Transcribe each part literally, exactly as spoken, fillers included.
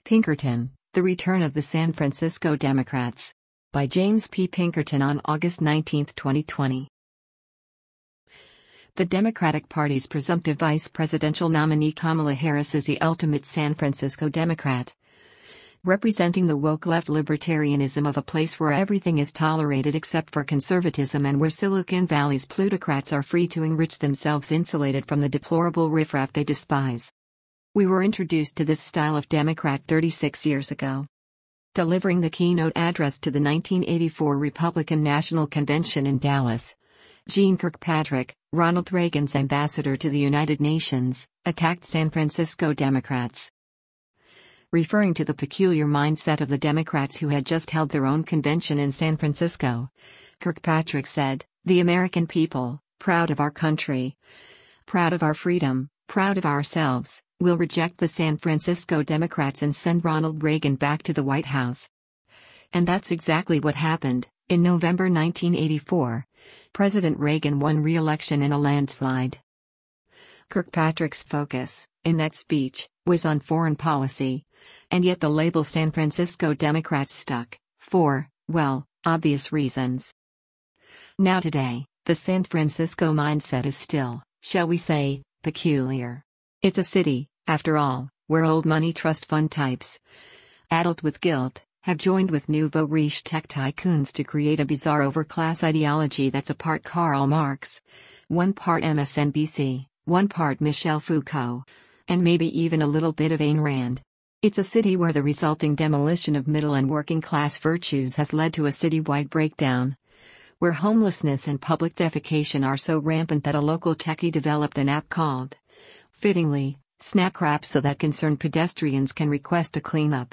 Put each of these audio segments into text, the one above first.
Pinkerton, The Return of the San Francisco Democrats. By James P. Pinkerton on August nineteenth, twenty twenty. The Democratic Party's presumptive vice presidential nominee Kamala Harris is the ultimate San Francisco Democrat. Representing the woke left libertarianism of a place where everything is tolerated except for conservatism and where Silicon Valley's plutocrats are free to enrich themselves insulated from the deplorable riffraff they despise. We were introduced to this style of Democrat thirty-six years ago. Delivering the keynote address to the nineteen eighty-four Republican National Convention in Dallas, Jeane Kirkpatrick, Ronald Reagan's ambassador to the United Nations, attacked San Francisco Democrats. Referring to the peculiar mindset of the Democrats who had just held their own convention in San Francisco, Kirkpatrick said, "The American people, proud of our country, proud of our freedom, proud of ourselves, will reject the San Francisco Democrats and send Ronald Reagan back to the White House." And that's exactly what happened. In November nineteen eighty-four, President Reagan won re-election in a landslide. Kirkpatrick's focus, in that speech, was on foreign policy, and yet the label San Francisco Democrats stuck, for, well, obvious reasons. Now today, the San Francisco mindset is still, shall we say, peculiar. It's a city, after all, where old money trust fund types, addled with guilt, have joined with nouveau riche tech tycoons to create a bizarre overclass ideology that's a part Karl Marx, one part M S N B C, one part Michel Foucault, and maybe even a little bit of Ayn Rand. It's a city where the resulting demolition of middle and working class virtues has led to a citywide breakdown, where homelessness and public defecation are so rampant that a local techie developed an app called, fittingly, Snapcrap, so that concerned pedestrians can request a cleanup.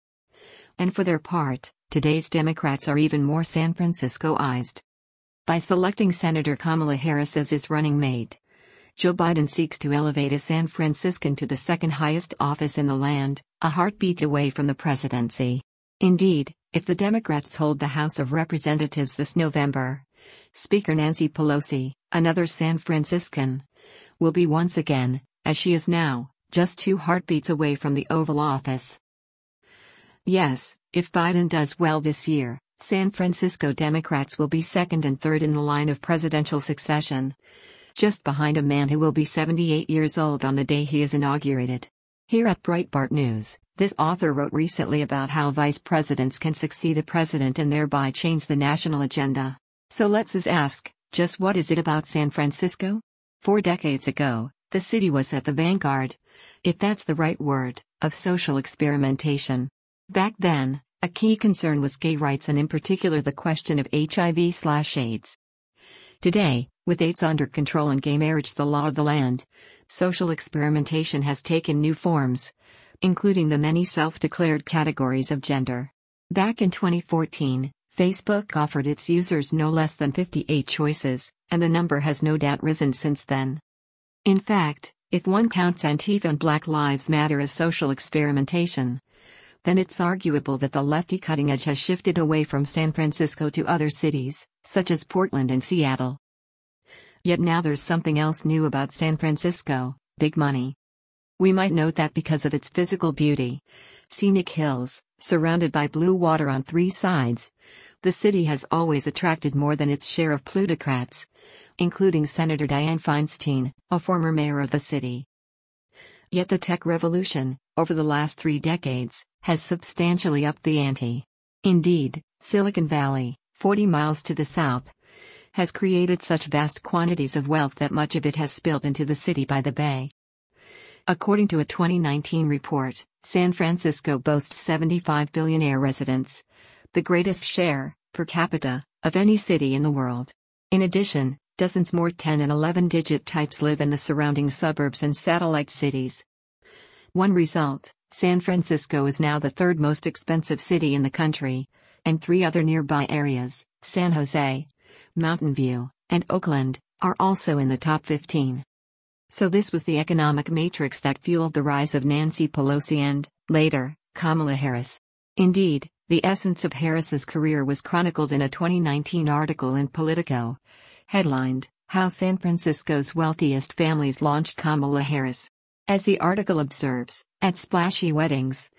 And for their part, today's Democrats are even more San Franciscoized. By selecting Senator Kamala Harris as his running mate, Joe Biden seeks to elevate a San Franciscan to the second highest office in the land, a heartbeat away from the presidency. Indeed, if the Democrats hold the House of Representatives this November, Speaker Nancy Pelosi, another San Franciscan, will be once again, as she is now, just two heartbeats away from the Oval Office. Yes, if Biden does well this year, San Francisco Democrats will be second and third in the line of presidential succession, just behind a man who will be seventy-eight years old on the day he is inaugurated. Here at Breitbart News, this author wrote recently about how vice presidents can succeed a president and thereby change the national agenda. So let's us ask, just what is it about San Francisco? Four decades ago, the city was at the vanguard, if that's the right word, of social experimentation. Back then, a key concern was gay rights and in particular the question of H I V/AIDS. Today, with AIDS under control and gay marriage the law of the land, social experimentation has taken new forms, including the many self-declared categories of gender. Back in twenty fourteen, Facebook offered its users no less than fifty-eight choices, and the number has no doubt risen since then. In fact, if one counts Antifa and Black Lives Matter as social experimentation, then it's arguable that the lefty cutting edge has shifted away from San Francisco to other cities, such as Portland and Seattle. Yet now there's something else new about San Francisco: big money. We might note that because of its physical beauty, scenic hills, surrounded by blue water on three sides, the city has always attracted more than its share of plutocrats, including Senator Dianne Feinstein, a former mayor of the city. Yet the tech revolution, over the last three decades, has substantially upped the ante. Indeed, Silicon Valley, forty miles to the south, has created such vast quantities of wealth that much of it has spilled into the city by the bay. According to a twenty nineteen report, San Francisco boasts seventy-five billionaire residents, the greatest share, per capita, of any city in the world. In addition, dozens more ten and eleven-digit types live in the surrounding suburbs and satellite cities. One result, San Francisco is now the third most expensive city in the country, and three other nearby areas, San Jose, Mountain View, and Oakland, are also in the top fifteen. So this was the economic matrix that fueled the rise of Nancy Pelosi and, later, Kamala Harris. Indeed, the essence of Harris's career was chronicled in a twenty nineteen article in Politico, headlined, How San Francisco's Wealthiest Families Launched Kamala Harris. As the article observes, at splashy weddings,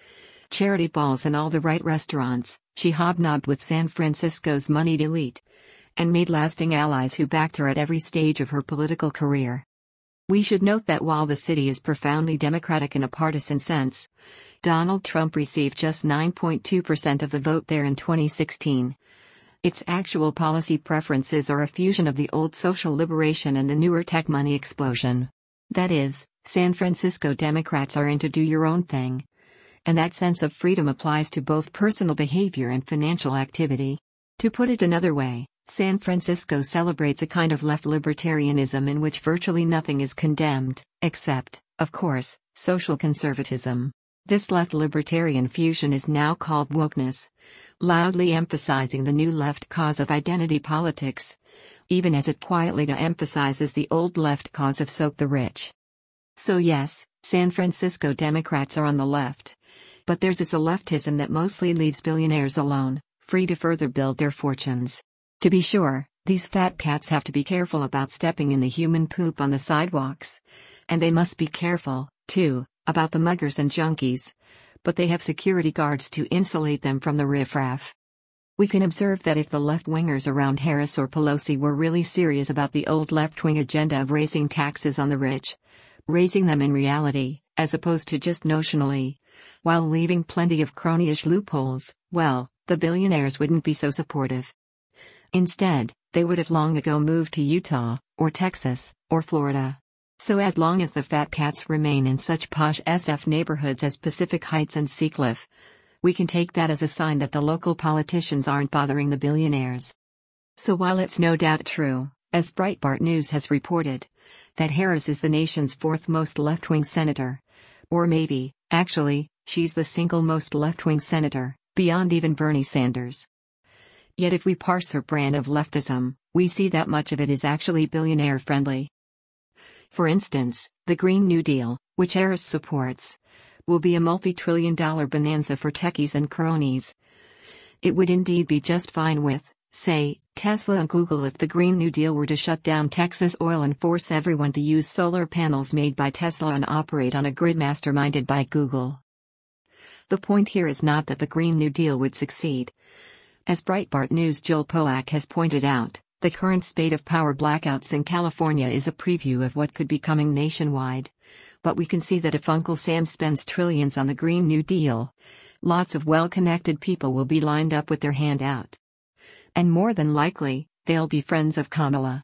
charity balls and all the right restaurants, she hobnobbed with San Francisco's moneyed elite and made lasting allies who backed her at every stage of her political career. We should note that while the city is profoundly Democratic in a partisan sense, Donald Trump received just nine point two percent of the vote there in twenty sixteen. Its actual policy preferences are a fusion of the old social liberation and the newer tech money explosion. That is, San Francisco Democrats are into do-your-own thing. And that sense of freedom applies to both personal behavior and financial activity. To put it another way, San Francisco celebrates a kind of left libertarianism in which virtually nothing is condemned, except, of course, social conservatism. This left libertarian fusion is now called wokeness, loudly emphasizing the new left cause of identity politics, even as it quietly de-emphasizes the old left cause of soak the rich. So yes, San Francisco Democrats are on the left. But theirs is a leftism that mostly leaves billionaires alone, free to further build their fortunes. To be sure, these fat cats have to be careful about stepping in the human poop on the sidewalks. And they must be careful, too, about the muggers and junkies. But they have security guards to insulate them from the riffraff. We can observe that if the left-wingers around Harris or Pelosi were really serious about the old left-wing agenda of raising taxes on the rich, raising them in reality, as opposed to just notionally, while leaving plenty of crony-ish loopholes, well, the billionaires wouldn't be so supportive. Instead, they would have long ago moved to Utah, or Texas, or Florida. So as long as the fat cats remain in such posh S F neighborhoods as Pacific Heights and Seacliff, we can take that as a sign that the local politicians aren't bothering the billionaires. So while it's no doubt true, as Breitbart News has reported, that Harris is the nation's fourth most left-wing senator, or maybe, actually, she's the single most left-wing senator, beyond even Bernie Sanders. Yet if we parse her brand of leftism, we see that much of it is actually billionaire-friendly. For instance, the Green New Deal, which Harris supports, will be a multi-trillion dollar bonanza for techies and cronies. It would indeed be just fine with, say, Tesla and Google if the Green New Deal were to shut down Texas oil and force everyone to use solar panels made by Tesla and operate on a grid masterminded by Google. The point here is not that the Green New Deal would succeed. As Breitbart News' Joel Pollack has pointed out, the current spate of power blackouts in California is a preview of what could be coming nationwide. But we can see that if Uncle Sam spends trillions on the Green New Deal, lots of well-connected people will be lined up with their hand out. And more than likely, they'll be friends of Kamala.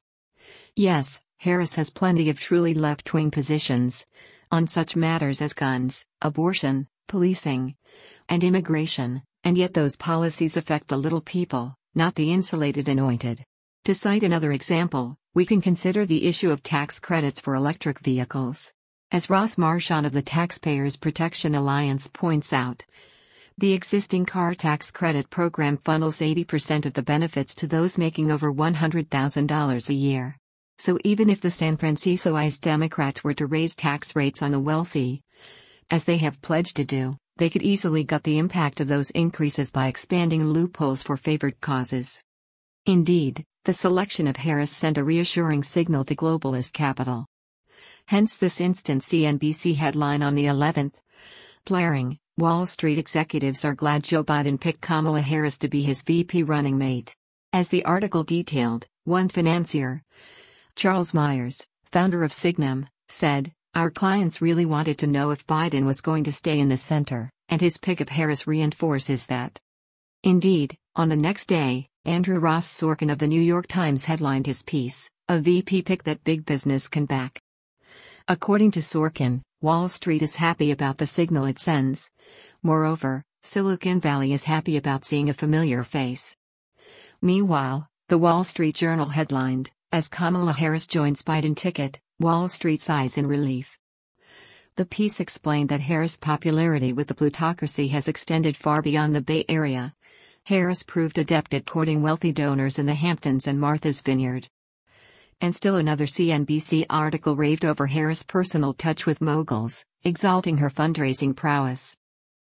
Yes, Harris has plenty of truly left-wing positions on such matters as guns, abortion, policing, and immigration, and yet those policies affect the little people, not the insulated anointed. To cite another example, we can consider the issue of tax credits for electric vehicles. As Ross Marchant of the Taxpayers Protection Alliance points out, the existing car tax credit program funnels eighty percent of the benefits to those making over one hundred thousand dollars a year. So even if the San Franciscoized Democrats were to raise tax rates on the wealthy, as they have pledged to do, they could easily gut the impact of those increases by expanding loopholes for favored causes. Indeed, the selection of Harris sent a reassuring signal to globalist capital. Hence this instant C N B C headline on the eleventh. Blaring, Wall Street executives are glad Joe Biden picked Kamala Harris to be his V P running mate. As the article detailed, one financier, Charles Myers, founder of Signum, said, "Our clients really wanted to know if Biden was going to stay in the center, and his pick of Harris reinforces that." Indeed, on the next day, Andrew Ross Sorkin of the New York Times headlined his piece, "A V P pick that big business can back." According to Sorkin, Wall Street is happy about the signal it sends. Moreover, Silicon Valley is happy about seeing a familiar face. Meanwhile, the Wall Street Journal headlined, "As Kamala Harris joins Biden ticket, Wall Street sighs in relief." The piece explained that Harris' popularity with the plutocracy has extended far beyond the Bay Area. Harris proved adept at courting wealthy donors in the Hamptons and Martha's Vineyard. And still another C N B C article raved over Harris' personal touch with moguls, exalting her fundraising prowess.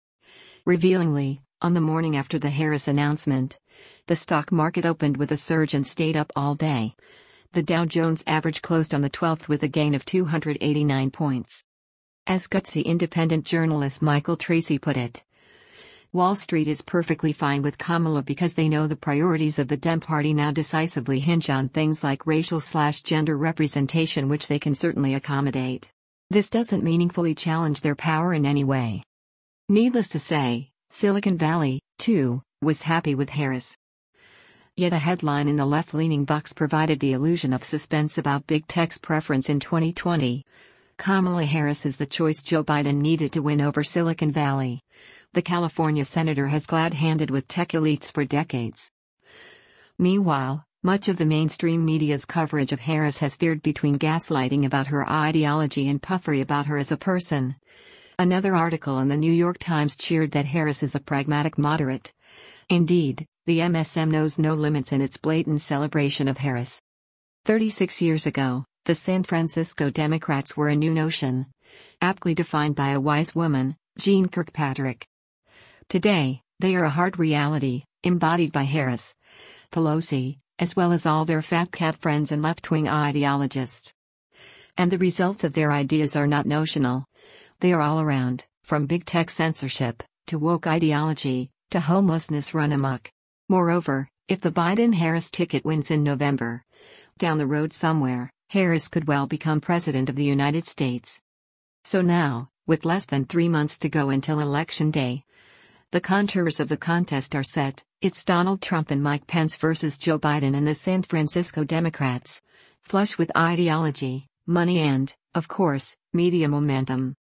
Revealingly, on the morning after the Harris announcement, the stock market opened with a surge and stayed up all day. The Dow Jones average closed on the twelfth with a gain of two hundred eighty-nine points. As gutsy independent journalist Michael Tracy put it, Wall Street is perfectly fine with Kamala because they know the priorities of the Dem Party now decisively hinge on things like racial/gender representation, which they can certainly accommodate. This doesn't meaningfully challenge their power in any way. Needless to say, Silicon Valley, too, was happy with Harris. Yet a headline in the left-leaning Vox provided the illusion of suspense about big tech's preference in twenty twenty. Kamala Harris is the choice Joe Biden needed to win over Silicon Valley. The California senator has glad-handed with tech elites for decades. Meanwhile, much of the mainstream media's coverage of Harris has veered between gaslighting about her ideology and puffery about her as a person. Another article in the New York Times cheered that Harris is a pragmatic moderate. Indeed, the M S M knows no limits in its blatant celebration of Harris. thirty-six years ago, the San Francisco Democrats were a new notion, aptly defined by a wise woman, Jeane Kirkpatrick. Today, they are a hard reality, embodied by Harris, Pelosi, as well as all their fat cat friends and left-wing ideologists. And the results of their ideas are not notional. They are all around, from big tech censorship, to woke ideology, to homelessness run amok. Moreover, if the Biden-Harris ticket wins in November, down the road somewhere, Harris could well become President of the United States. So now, with less than three months to go until Election Day, the contours of the contest are set. It's Donald Trump and Mike Pence versus Joe Biden and the San Francisco Democrats, flush with ideology, money and, of course, media momentum.